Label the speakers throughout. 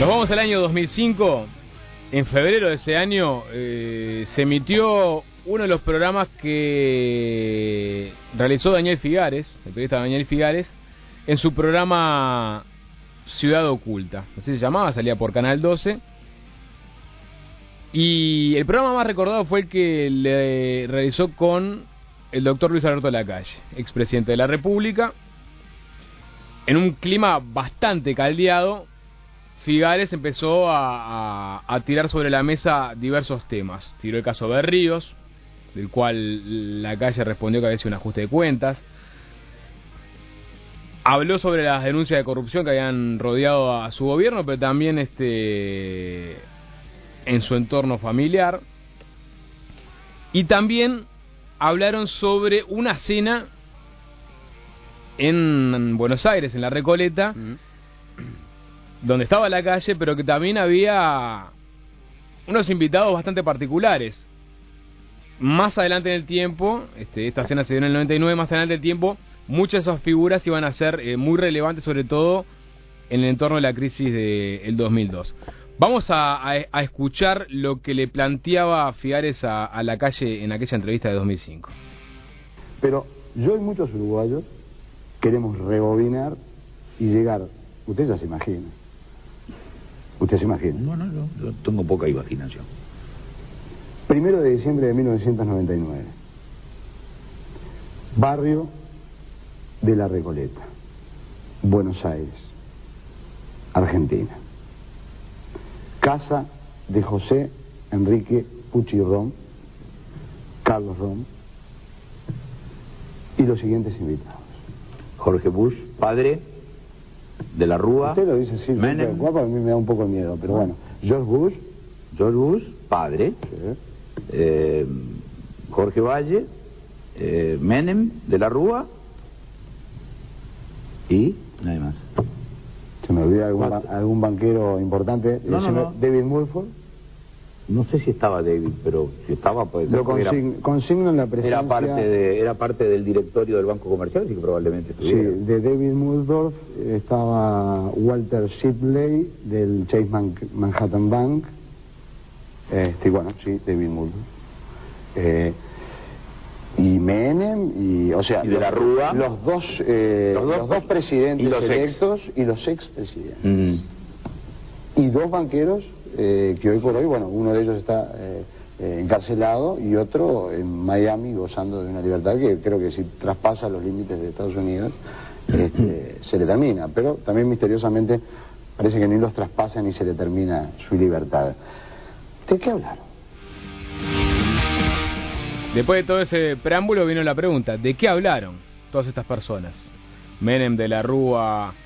Speaker 1: Nos vamos al año 2005. En febrero de ese año se emitió uno de los programas que realizó Daniel Figares, el periodista Daniel Figares, en su programa Ciudad Oculta. Así se llamaba, salía por Canal 12. Y el programa más recordado fue el que le realizó con el doctor Luis Alberto Lacalle, expresidente de la República. En un clima bastante caldeado, Figares empezó a tirar sobre la mesa diversos temas. Tiró el caso de Ríos, del cual Lacalle respondió que había sido un ajuste de cuentas. Habló sobre las denuncias de corrupción que habían rodeado a su gobierno, pero también en su entorno familiar. Y también hablaron sobre una cena en Buenos Aires, en La Recoleta, donde estaba Lacalle, pero que también había unos invitados bastante particulares. Más adelante en el tiempo, esta cena se dio en el 99, más adelante en el tiempo, muchas de esas figuras iban a ser muy relevantes, sobre todo en el entorno de la crisis del 2002. Vamos a escuchar lo que le planteaba Figares a Lacalle en aquella entrevista de 2005.
Speaker 2: Pero yo y muchos uruguayos queremos rebobinar y llegar. Usted ya se imagina. ¿Usted se imagina?
Speaker 3: No, yo tengo poca imaginación.
Speaker 2: 1 de diciembre de 1999. Barrio de La Recoleta, Buenos Aires, Argentina. Casa de José Enrique Pucci Rom, Carlos Rom y los siguientes invitados.
Speaker 3: Jorge Bush, padre, de la Rúa.
Speaker 2: Usted lo dice así,
Speaker 3: Menem.
Speaker 2: guapo, a mí me da un poco de miedo, pero bueno. George Bush,
Speaker 3: padre.
Speaker 2: Sí.
Speaker 3: Jorge Valle, Menem, de la Rúa y nadie más.
Speaker 2: ¿Se me olvida algún banquero importante?
Speaker 3: No.
Speaker 2: David Mulford.
Speaker 3: No sé si estaba David, pero si estaba, pues
Speaker 2: Lo consigno en la presencia.
Speaker 3: Era parte del directorio del Banco Comercial, así que probablemente estuviera.
Speaker 2: Sí, de David Mulford estaba Walter Shipley del Chase Manhattan Bank. Bueno, sí, David Mulford. Y Menem, o sea,
Speaker 3: y de la Rúa,
Speaker 2: los dos presidentes electos y los expresidentes. Y dos banqueros que hoy por hoy, bueno, uno de ellos está encarcelado y otro en Miami gozando de una libertad que creo que si traspasa los límites de Estados Unidos se le termina, pero también misteriosamente parece que ni los traspasa ni se le termina su libertad. ¿De qué hablaron?
Speaker 1: Después de todo ese preámbulo vino la pregunta, ¿de qué hablaron todas estas personas? Menem, de la Rúa,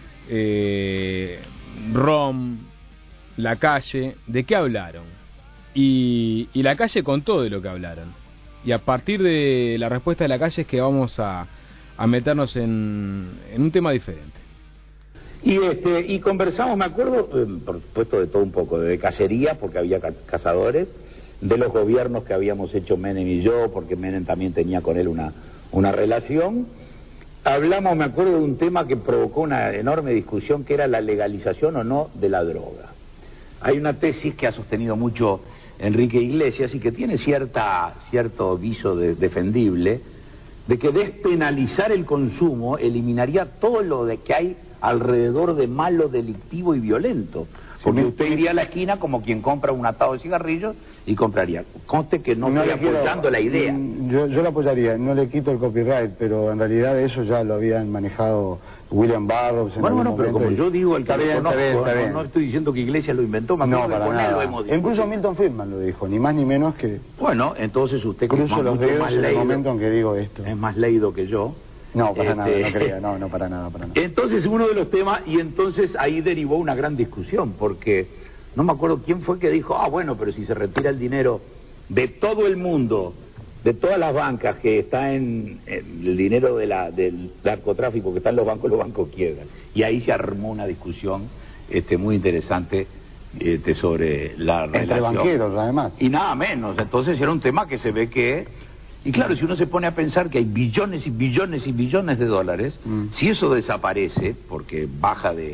Speaker 1: Rom, Lacalle, ¿de qué hablaron? Y Lacalle contó de lo que hablaron. Y a partir de la respuesta de Lacalle es que vamos a meternos en un tema diferente.
Speaker 3: Y conversamos, me acuerdo, por supuesto, de todo un poco, de cacería, porque había cazadores, de los gobiernos que habíamos hecho Menem y yo, porque Menem también tenía con él una relación. Hablamos, me acuerdo, de un tema que provocó una enorme discusión, que era la legalización o no de la droga. Hay una tesis que ha sostenido mucho Enrique Iglesias y que tiene cierto viso defendible, de que despenalizar el consumo eliminaría todo lo que hay alrededor de malo, delictivo y violento. Porque usted iría a la esquina como quien compra un atado de cigarrillos y compraría. Conste que no estoy apoyando la idea.
Speaker 2: Yo la apoyaría, no le quito el copyright, pero en realidad eso ya lo habían manejado William Burroughs.
Speaker 3: Bueno, pero como yo digo, el que
Speaker 2: lo conozco,
Speaker 3: no estoy diciendo que Iglesias lo inventó,
Speaker 2: no, para nada. Lo hemos dicho. Incluso Milton Friedman lo dijo, ni más ni menos que...
Speaker 3: Bueno, entonces usted que
Speaker 2: cruzo los dedos en el momento en que digo esto.
Speaker 3: Es más leído que yo.
Speaker 2: No, para nada, no creo, no, para nada.
Speaker 3: Entonces uno de los temas, y entonces ahí derivó una gran discusión, porque no me acuerdo quién fue que dijo, bueno, pero si se retira el dinero de todo el mundo, de todas las bancas que está en el dinero del narcotráfico que está en los bancos quiebran. Y ahí se armó una discusión muy interesante sobre la relación.
Speaker 2: Entre banqueros, además.
Speaker 3: Y nada menos, entonces era un tema que se ve que... Y claro, si uno se pone a pensar que hay billones y billones y billones de dólares, si eso desaparece, porque baja de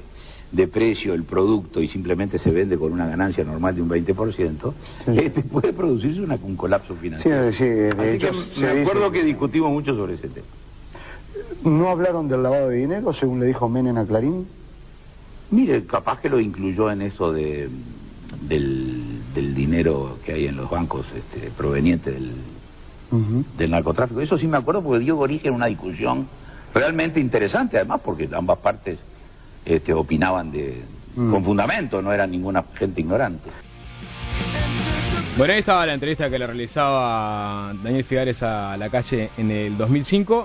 Speaker 3: de precio el producto y simplemente se vende con una ganancia normal de un 20%, puede producirse un colapso financiero.
Speaker 2: Sí,
Speaker 3: Así que me acuerdo que discutimos mucho sobre ese tema.
Speaker 2: ¿No hablaron del lavado de dinero, según le dijo Menem a Clarín?
Speaker 3: Mire, capaz que lo incluyó en eso del dinero que hay en los bancos proveniente del narcotráfico. Eso sí me acuerdo porque dio origen a una discusión realmente interesante, además porque ambas partes opinaban con fundamento, no era ninguna gente ignorante.
Speaker 1: Bueno, ahí estaba la entrevista que le realizaba Daniel Figares a La Calle en el 2005.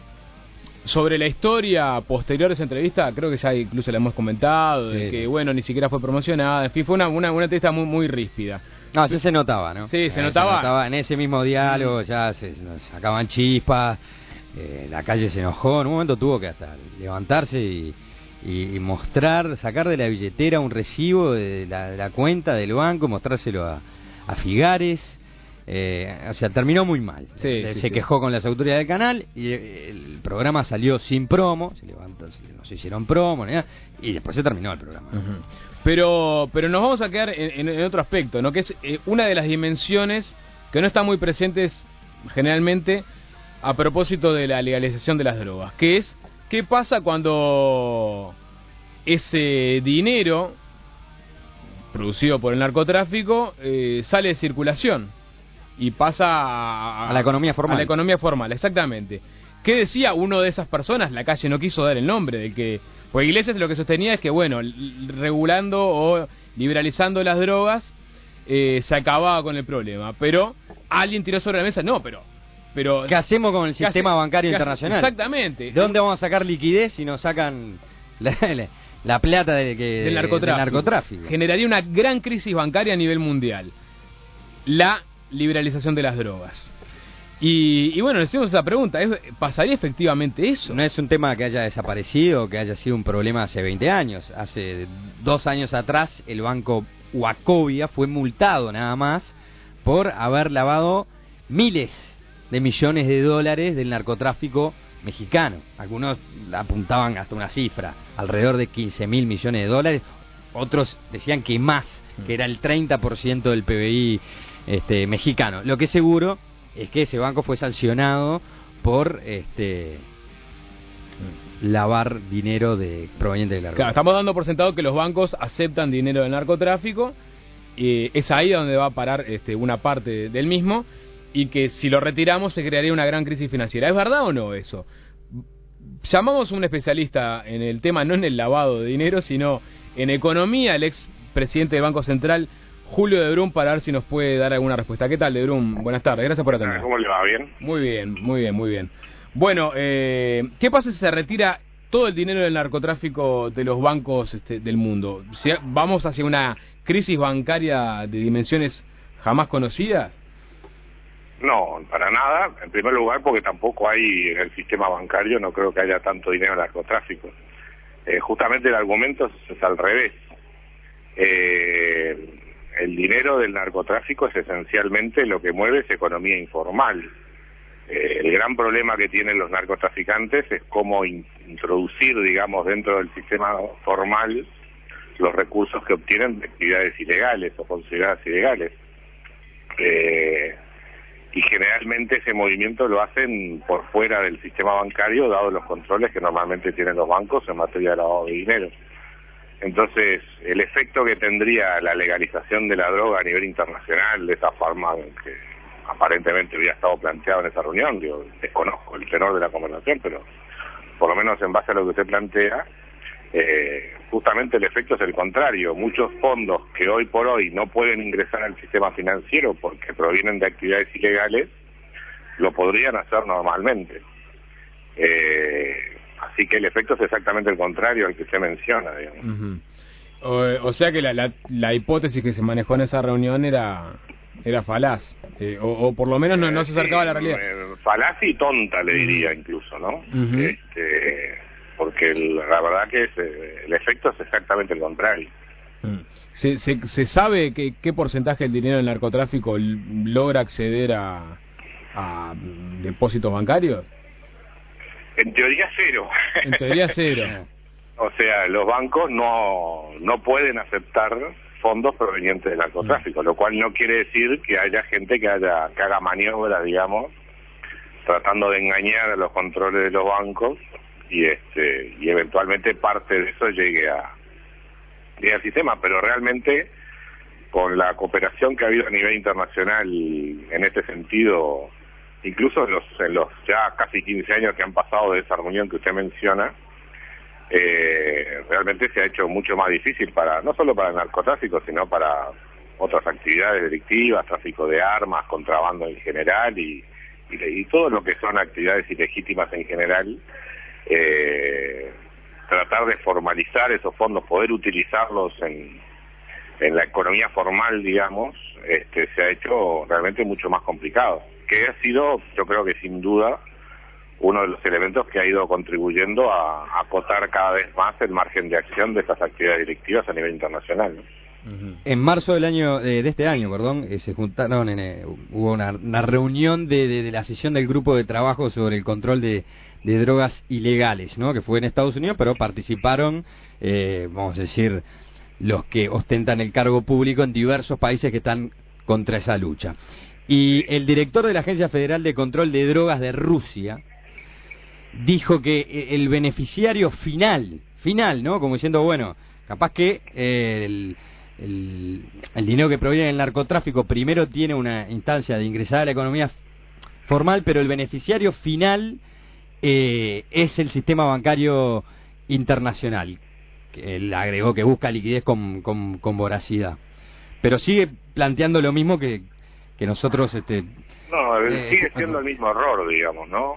Speaker 1: Sobre la historia posterior a esa entrevista, creo que ya incluso la hemos comentado, de que, bueno, ni siquiera fue promocionada. En fin, fue una entrevista muy, muy ríspida.
Speaker 4: No, sí se notaba, ¿no?
Speaker 1: Sí, se notaba.
Speaker 4: Se notaba en ese mismo diálogo, ya se sacaban chispas, La Calle se enojó, en un momento tuvo que hasta levantarse y mostrar, sacar de la billetera un recibo de la cuenta del banco, mostrárselo a Figares. O sea, terminó muy mal. Se quejó con las autoridades del canal y el programa salió sin promo, no se hicieron promo ni nada, y después se terminó el programa.
Speaker 1: Pero nos vamos a quedar en otro aspecto, ¿no? Que es una de las dimensiones que no están muy presentes generalmente a propósito de la legalización de las drogas, que es qué pasa cuando ese dinero producido por el narcotráfico sale de circulación y pasa
Speaker 4: a la economía formal.
Speaker 1: A la economía formal, exactamente. ¿Qué decía uno de esas personas? La Calle no quiso dar el nombre del que... Pues Iglesias lo que sostenía es que, bueno, regulando o liberalizando las drogas se acababa con el problema. Pero alguien tiró sobre la mesa, no, pero
Speaker 4: ¿qué hacemos con el sistema bancario internacional?
Speaker 1: Exactamente.
Speaker 4: ¿De dónde vamos a sacar liquidez si nos sacan la plata del narcotráfico?
Speaker 1: Generaría una gran crisis bancaria a nivel mundial. La liberalización de las drogas. Y bueno, le hicimos esa pregunta, ¿pasaría efectivamente eso?
Speaker 4: No es un tema que haya desaparecido, que haya sido un problema hace 20 años. Hace 2 años atrás el banco Wachovia fue multado nada más por haber lavado miles de millones de dólares del narcotráfico mexicano. Algunos apuntaban hasta una cifra, alrededor de 15.000 millones de dólares. Otros decían que más, que era el 30% del PBI mexicano. Lo que es seguro es que ese banco fue sancionado por lavar dinero proveniente del narcotráfico.
Speaker 1: Claro, estamos dando por sentado que los bancos aceptan dinero del narcotráfico, es ahí donde va a parar una parte del mismo, y que si lo retiramos se crearía una gran crisis financiera. ¿Es verdad o no eso? Llamamos a un especialista en el tema, no en el lavado de dinero, sino en economía, el ex presidente del Banco Central, Julio de Brum, para ver si nos puede dar alguna respuesta. ¿Qué tal, de Brum? Buenas tardes, gracias por atender.
Speaker 5: ¿Cómo le va? ¿Bien?
Speaker 1: Muy bien, muy bien, muy bien. Bueno, ¿qué pasa si se retira todo el dinero del narcotráfico de los bancos del mundo? Si ¿vamos hacia una crisis bancaria de dimensiones jamás conocidas?
Speaker 5: No, para nada. En primer lugar, porque tampoco hay en el sistema bancario, no creo que haya tanto dinero en narcotráfico. Justamente el argumento es al revés. El dinero del narcotráfico es esencialmente lo que mueve es economía informal. El gran problema que tienen los narcotraficantes es cómo introducir, digamos, dentro del sistema formal los recursos que obtienen de actividades ilegales o consideradas ilegales. Y generalmente ese movimiento lo hacen por fuera del sistema bancario, dado los controles que normalmente tienen los bancos en materia de lavado de dinero. Entonces, el efecto que tendría la legalización de la droga a nivel internacional, de esa forma que aparentemente había estado planteado en esa reunión, yo desconozco el tenor de la conversación, pero por lo menos en base a lo que usted plantea, justamente el efecto es el contrario. Muchos fondos que hoy por hoy no pueden ingresar al sistema financiero porque provienen de actividades ilegales, lo podrían hacer normalmente. Así que el efecto es exactamente el contrario al que usted menciona, digamos.
Speaker 1: O sea que la hipótesis que se manejó en esa reunión era falaz, o por lo menos no se acercaba a la realidad.
Speaker 5: Falaz y tonta, le diría incluso, ¿no? Porque la verdad que el efecto es exactamente el contrario.
Speaker 1: ¿Se sabe qué porcentaje del dinero del narcotráfico logra acceder a depósitos bancarios?
Speaker 5: En teoría cero.
Speaker 1: En teoría cero.
Speaker 5: O sea, los bancos no pueden aceptar fondos provenientes del narcotráfico, lo cual no quiere decir que haya gente que haga maniobras, digamos, tratando de engañar a los controles de los bancos y eventualmente parte de eso llegue al sistema, pero realmente con la cooperación que ha habido a nivel internacional en este sentido, incluso en los ya casi 15 años que han pasado de esa reunión que usted menciona, realmente se ha hecho mucho más difícil no solo para el narcotráfico, sino para otras actividades delictivas, tráfico de armas, contrabando en general y todo lo que son actividades ilegítimas en general. Tratar de formalizar esos fondos, poder utilizarlos en la economía formal, digamos, se ha hecho realmente mucho más complicado, que ha sido, yo creo que sin duda, uno de los elementos que ha ido contribuyendo a acotar cada vez más el margen de acción de estas actividades delictivas a nivel internacional, ¿no?
Speaker 4: En marzo de este año, se juntaron, hubo una reunión de la sesión del grupo de trabajo sobre el control de drogas ilegales, ¿no? Que fue en Estados Unidos, pero participaron, vamos a decir, los que ostentan el cargo público en diversos países que están contra esa lucha. Y el director de la Agencia Federal de Control de Drogas de Rusia dijo que el beneficiario final, ¿no? Como diciendo, bueno, capaz que el dinero que proviene del narcotráfico primero tiene una instancia de ingresar a la economía formal, pero el beneficiario final es el sistema bancario internacional. Él agregó que busca liquidez con voracidad, pero sigue planteando lo mismo que nosotros
Speaker 5: no, sigue siendo el mismo error, digamos, ¿no?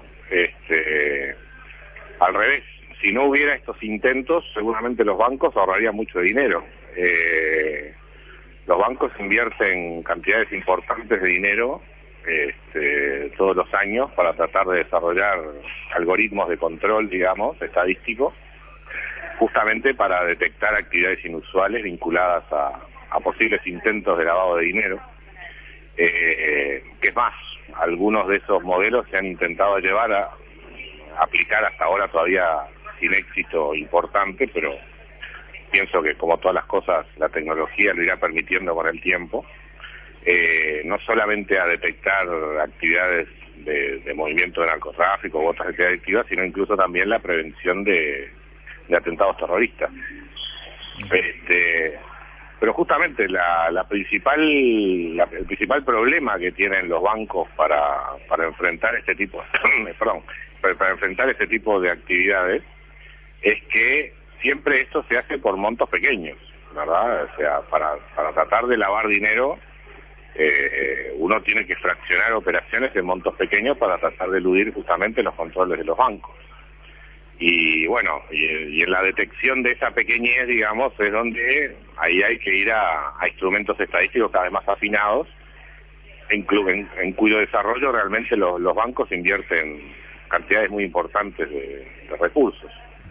Speaker 5: Al revés, si no hubiera estos intentos, seguramente los bancos ahorrarían mucho dinero. Los bancos invierten cantidades importantes de dinero todos los años para tratar de desarrollar algoritmos de control, digamos, estadístico, justamente para detectar actividades inusuales vinculadas a posibles intentos de lavado de dinero. Que es más, algunos de esos modelos se han intentado llevar a aplicar hasta ahora todavía sin éxito importante, pero pienso que como todas las cosas la tecnología lo irá permitiendo con el tiempo, no solamente a detectar actividades de movimiento de narcotráfico u otras actividades activas, sino incluso también la prevención de atentados terroristas. Pero justamente el principal problema que tienen los bancos para enfrentar este tipo para enfrentar este tipo de actividades es que siempre esto se hace por montos pequeños, ¿verdad? O sea, para tratar de lavar dinero, uno tiene que fraccionar operaciones en montos pequeños para tratar de eludir justamente los controles de los bancos. Y bueno, y en la detección de esa pequeñez, digamos, es donde ahí hay que ir a instrumentos estadísticos cada vez más afinados, en cuyo desarrollo realmente los bancos invierten cantidades muy importantes de recursos.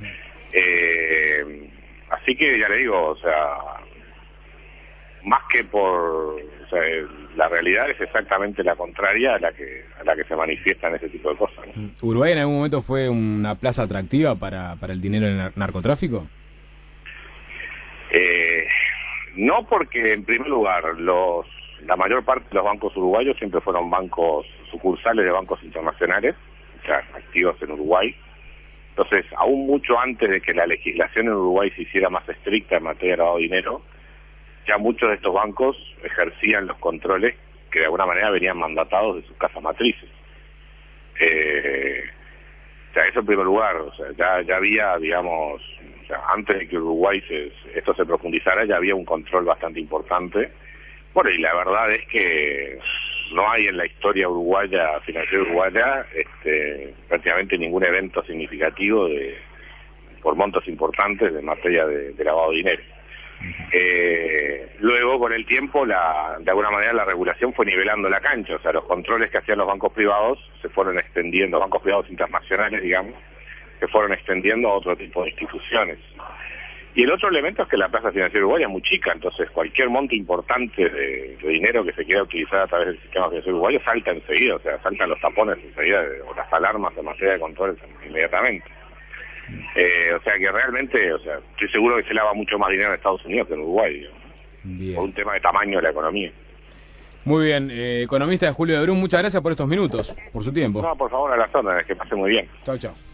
Speaker 5: Así que ya le digo, o sea, más que la realidad es exactamente la contraria a la que se manifiesta en ese tipo de cosas, ¿no?
Speaker 1: ¿Uruguay en algún momento fue una plaza atractiva para el dinero del narcotráfico?
Speaker 5: No, porque en primer lugar la mayor parte de los bancos uruguayos siempre fueron bancos sucursales de bancos internacionales, o sea, activos en Uruguay. Entonces, aún mucho antes de que la legislación en Uruguay se hiciera más estricta en materia de lavado de dinero, ya muchos de estos bancos ejercían los controles que de alguna manera venían mandatados de sus casas matrices. O sea, eso en primer lugar, o sea, ya había, digamos, o sea, antes de que Uruguay esto se profundizara, ya había un control bastante importante. Bueno, y la verdad es que no hay en la historia uruguaya, financiera uruguaya, prácticamente ningún evento significativo por montos importantes en materia de lavado de dinero. Luego, con el tiempo, de alguna manera la regulación fue nivelando la cancha, o sea, los controles que hacían los bancos privados se fueron extendiendo, bancos privados internacionales, digamos, se fueron extendiendo a otro tipo de instituciones. Y el otro elemento es que la plaza financiera uruguaya es muy chica, entonces cualquier monto importante de dinero que se quiera utilizar a través del sistema financiero uruguayo salta enseguida, o sea, saltan los tapones enseguida, o las alarmas en materia de controles inmediatamente. O sea que realmente, estoy seguro que se lava mucho más dinero en Estados Unidos que en Uruguay, digamos,
Speaker 1: Bien.
Speaker 5: por un tema de tamaño de la economía.
Speaker 1: Muy bien, economista de Julio de Brum, muchas gracias por estos minutos, por su tiempo.
Speaker 5: No, por favor, a las órdenes, que pase muy bien.
Speaker 1: Chau, chau.